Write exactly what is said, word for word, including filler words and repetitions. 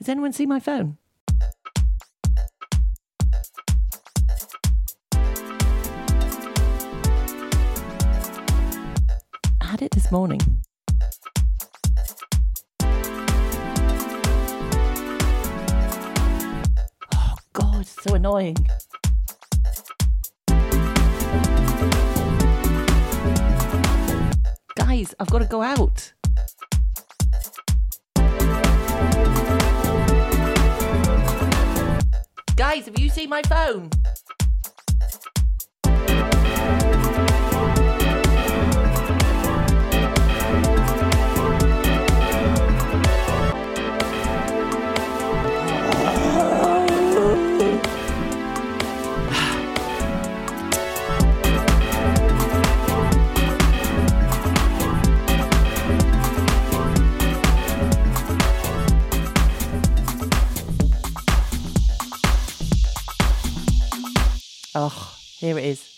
Does anyone see my phone? I had it this morning. Oh, God, so annoying. Guys, I've got to go out. Guys, have you seen my phone? Oh, here it is.